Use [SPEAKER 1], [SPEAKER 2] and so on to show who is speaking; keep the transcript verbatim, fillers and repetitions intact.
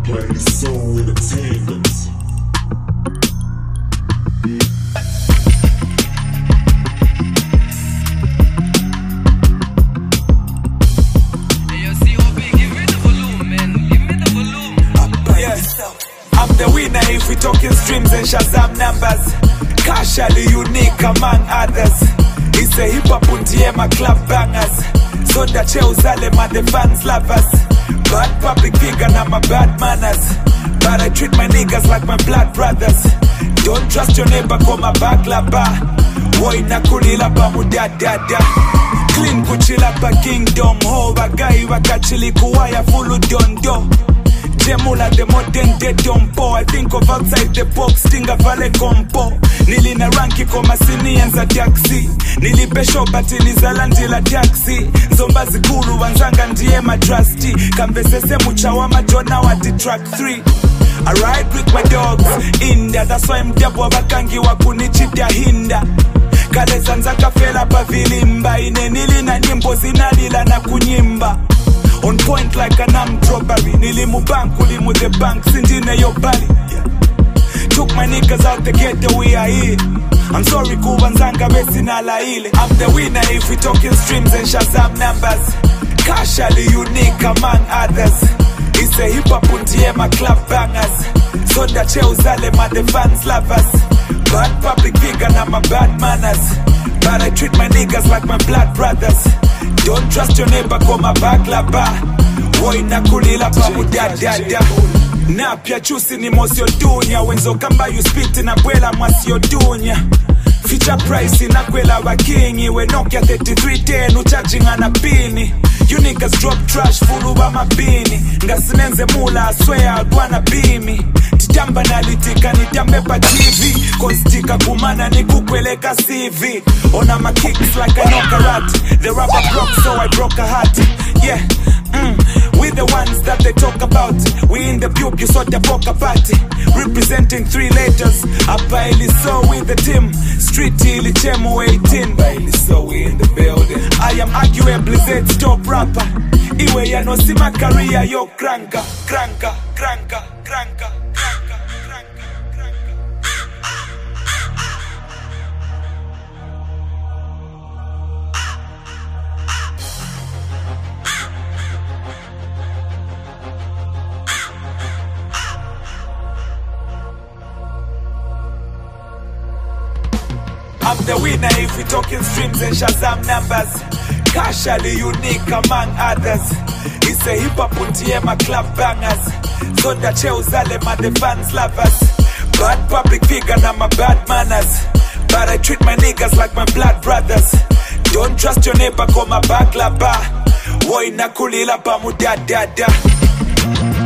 [SPEAKER 1] Mighty Soul Entertainment.
[SPEAKER 2] I'm the winner if we talking streams and Shazam numbers. Casually unique among others. It's a hip hop untie my club bangers. So that Cheuzale my the fans lovers. Bad public figure na my bad manners. But I treat my niggas like my blood brothers. Don't trust your neighbor kwa my baklaba. Boy na kulila pa mudadada. Clean kuchila pa kingdom. Ho bagai wakachili kuwaya fulu dondo. Jemula the modern dead dompo. I think of outside the box, stinga vale compo. Nili na ranki koma sini za taxi. Nili pesho bati nizalandi la taxi. Zomba zikulu wanzanga ndiye matrusty. Kambesese muchawa majona wati track three. I ride with my dogs, India. That's why I'm debu wabakangi wakunichita hinda. Kale zanzaka fela pa vilimba. Ine nili na nyimbo zinalila na kunyimba. On point like an armed robbery. Nilimu bank, ulimu the bank, sindine yo bali. Took my niggas out the ghetto, we are here. I'm sorry kubanzanga besi na laile. I'm the winner if we talking streams and Shazam numbers. Casually unique among others. It's a hip hop untie my club bangers. So that Cheuzale my the fans lovers. Bad public figure na my bad manners. But I treat my niggas like my blood brothers. Don't trust your neighbor kwa mabaklaba. Boy na kulila pa mudadada. Na pia chusi ni mosio dunya. Wenzo kamba you spit na kwela masio dunya. Feature price na kwela wakingi. We Nokia thirty-three ten ucharging ana pini. You niggas drop trash fulu wa mabini. Ngasinenze mula I swear albuana bimi. Titamba nalitika nitambe pa T V. Konstika kumana ni kukweleka C V. Ona my kicks like I know karate. The rubber broke so I broke a heart. Yeah, mm, we the ones that they talk about. We in the puke, you sort the poker party. Representing three letters. Apa Iliso with the team. Street Ilichemo eighteen. Iliso we in the building. I am arguably Zed's top rapper. Iwe ya no see my career yo cranka, cranka, cranka, cranka. I'm the winner if we talking streams and Shazam numbers. Casually unique among others. It's a hip hop untie my club bangers. So that Cheuzale my the fans lovers. Bad public figure na my bad manners. But I treat my niggas like my blood brothers. Don't trust your neighbor kwa mabaklaba. Boy na kulila pa mudadada.